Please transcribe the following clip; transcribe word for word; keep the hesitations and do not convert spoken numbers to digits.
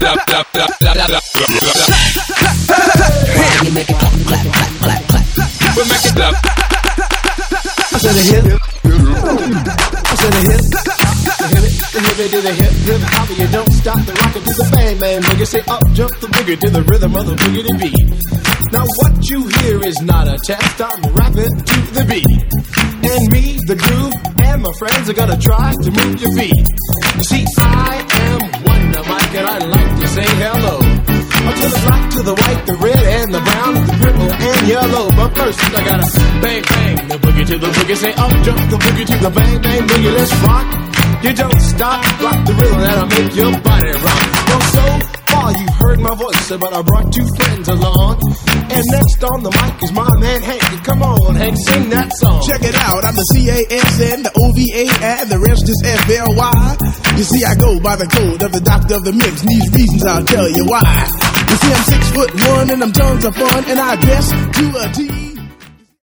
You make it clap, clap, clap, clap, clap. We make it clap. I said a hip. I said a hip. The hip, the hip, to the hip, hip, hopper. You don't stop the rocket to the bang, bang, boogie. Say up, jump the boogie to the rhythm of the boogie to beat. Now what you hear is not a test. I'm rapping to the beat. And me, the groove, and my friends are gonna try to move your feet. You see, I am Wonder Mike, and I like to say hello to the black, to the white, the red, and the brown, the purple, and yellow. But first, I gotta bang, bang, the boogie to the boogie. Say up, jump the boogie to the bang, bang, boogie. Let's rock. You don't stop, rock the rhythm that'll make your body rock. Well, so far you've heard my voice, but I brought two friends along. And next on the mic is my man Hank. Come on, Hank, sing that song. Check it out, I'm the C A S N, the O V A, and the rest is F L Y. You see, I go by the code of the doctor of the mix, and these reasons I'll tell you why. You see, I'm six foot one, and I'm tons of fun, and I dress to a T.